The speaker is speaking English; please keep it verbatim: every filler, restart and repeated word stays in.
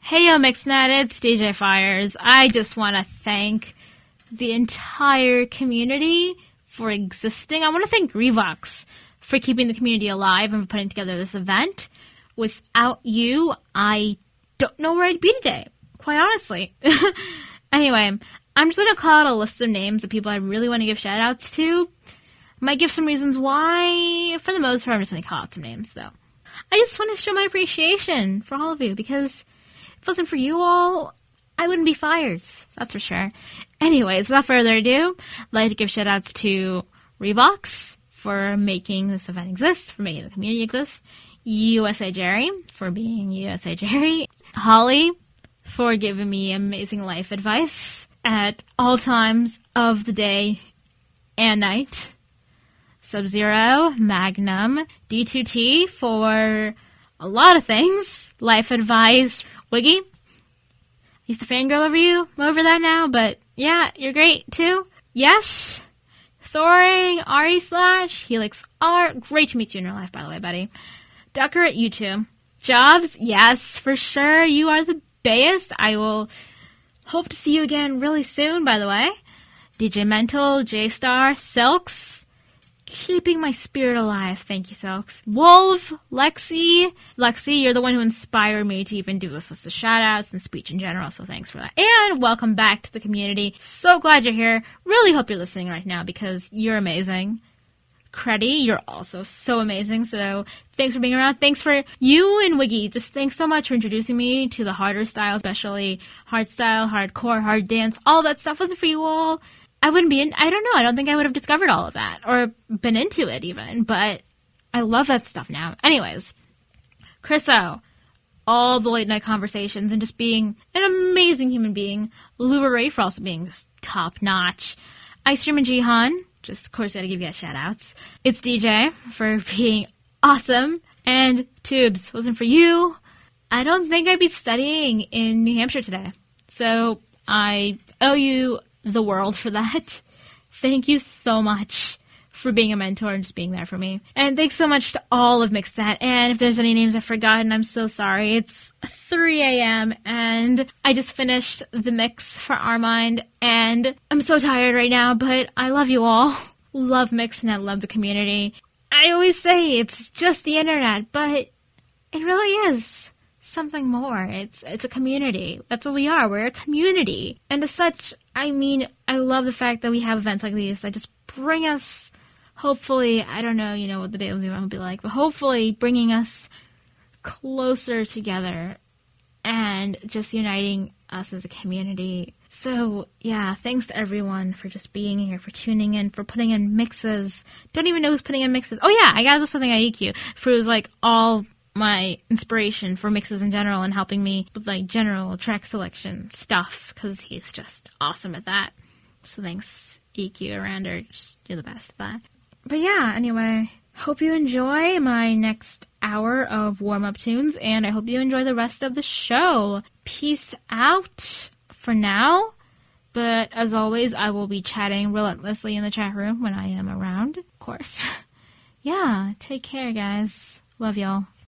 Hey yo Mixnet, it's D J Fires. I just want to thank the entire community for existing. I want to thank Revox for keeping the community alive and for putting together this event. Without you, I don't know where I'd be today, quite honestly. Anyway, I'm just going to call out a list of names of people I really want to give shout-outs to. Might give some reasons why. For the most part, I'm just going to call out some names, though. I just want to show my appreciation for all of you, because if it wasn't for you all, I wouldn't be Fires. That's for sure. Anyways, without further ado, I'd like to give shout-outs to Revox for making this event exist, for making the community exist. U S A Jerry for being U S A Jerry. Holly for giving me amazing life advice at all times of the day and night. Sub-Zero, Magnum, D two T for a lot of things. Life advice. Wiggy, I used to fangirl over you, over that now, but yeah, you're great too. Yesh, Thoring, Ari Slash, Helix R, great to meet you in real life, by the way, buddy. Ducker at you too. Jobs, yes, for sure, you are the best. I will hope to see you again really soon, by the way. D J Mental, J-Star, Silks, keeping my spirit alive. Thank you, Silks. Wolf, Lexi. Lexi, you're the one who inspired me to even do this list of shout-outs and speech in general, so thanks for that. And welcome back to the community. So glad you're here. Really hope you're listening right now because you're amazing. Creddy, you're also so amazing, so thanks for being around. Thanks for you and Wiggy. Just thanks so much for introducing me to the harder styles, especially hard style, hardcore, hard dance. All that stuff wasn't for you all. I wouldn't be in, I don't know, I don't think I would have discovered all of that, or been into it even, but I love that stuff now. Anyways, Chris O, all the late night conversations, and just being an amazing human being. Luba Ray for also being top notch. Ice Cream and Jihan, just of course gotta give you guys shout outs. It's D J for being awesome, and Tubes, wasn't for you, I don't think I'd be studying in New Hampshire today. So I owe you the world for that. Thank you so much for being a mentor and just being there for me. And thanks so much to all of Mixnet. And if there's any names I've forgotten, I'm so sorry. It's three a.m. and I just finished the mix for Armind, and I'm so tired right now, but I love you all. Love Mixnet, love the community. I always say it's just the internet, but it really is something more. It's it's a community. That's what we are. We're a community. And as such, I mean, I love the fact that we have events like these that just bring us, hopefully, I don't know, you know, what the day of the event will be like, but hopefully bringing us closer together and just uniting us as a community. So, yeah, thanks to everyone for just being here, for tuning in, for putting in mixes. Don't even know who's putting in mixes. Oh, yeah, I got something at E Q for it was like all my inspiration for mixes in general and helping me with like general track selection stuff because he's just awesome at that. So thanks, E Q Arander. Just do the best at that. But yeah, anyway, hope you enjoy my next hour of warm-up tunes, and I hope you enjoy the rest of the show. Peace out for now. But as always, I will be chatting relentlessly in the chat room when I am around, of course. Yeah, take care, guys. Love y'all.